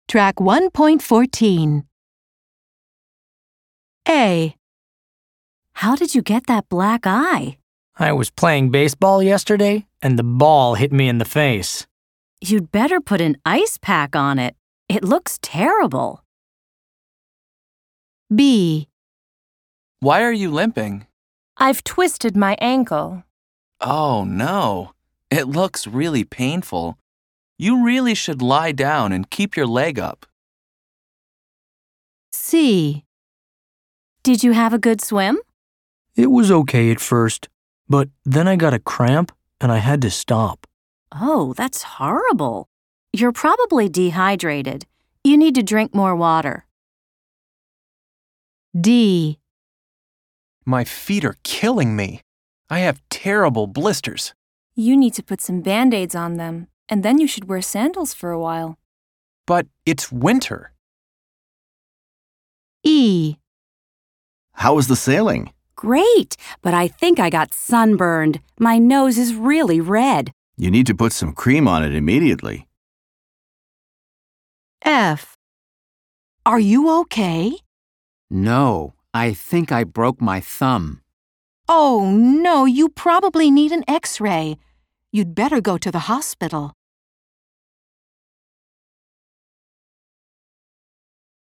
Track 1.14. A. How did you get that black eye? I was playing baseball yesterday, and the ball hit me in the face. You'd better put an ice pack on it. It looks terrible. B. Why are you limping? I've twisted my ankle. Oh, no. It looks really painful. You really should lie down and keep your leg up. C. Did you have a good swim? It was okay at first, but then I got a cramp and I had to stop. Oh, that's horrible. You're probably dehydrated. You need to drink more water. D. My feet are killing me. I have terrible blisters. You need to put some Band-Aids on them, and then you should wear sandals for a while. But it's winter. E. How was the sailing? Great, but I think I got sunburned. My nose is really red. You need to put some cream on it immediately. F. Are you okay? No, I think I broke my thumb. Oh, no, you probably need an X-ray. You'd better go to the hospital.